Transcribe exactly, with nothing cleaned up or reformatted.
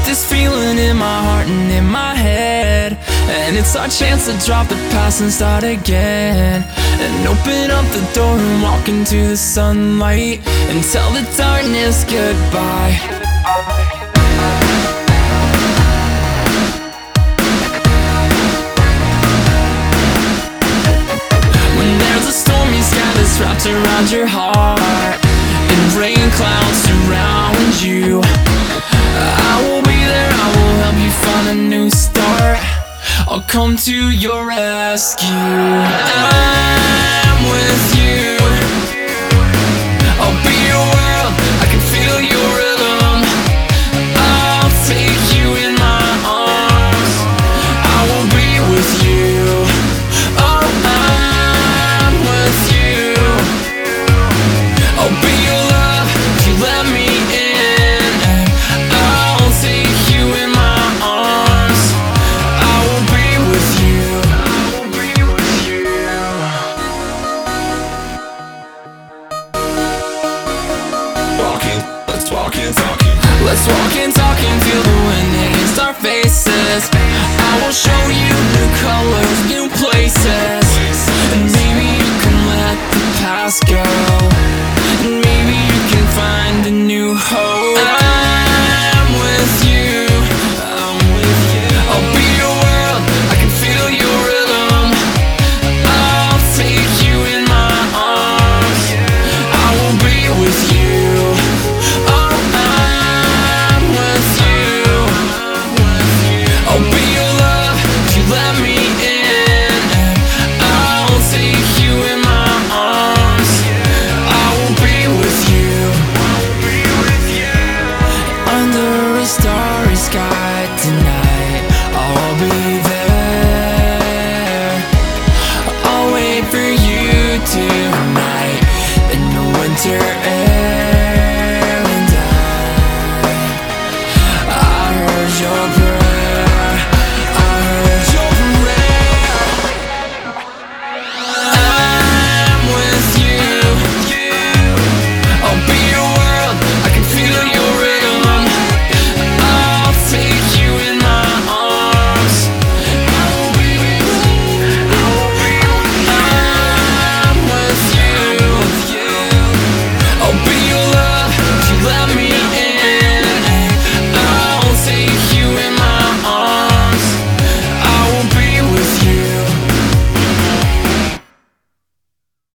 this feeling in my heart and in my head, and it's our chance to drop the past and start again, and open up the door and walk into the sunlight and tell the darkness goodbye. When there's a stormy sky that's wrapped around your heart and rain clouds surround you, I will be there, I will help you find a new start. I'll come to your rescue. I'm with you. I'll be your world, I can feel your rhythm. I'll take you in my arms, I will be with you. Oh, I'm with you. I'll be your love if you let me in, and I'll take you in my arms, I will be with you. I will be with you. Walking, let's walk and talking. Let's walk and talk and feel the wind against our faces. I will show you new colors, new places, and maybe you can let the past go.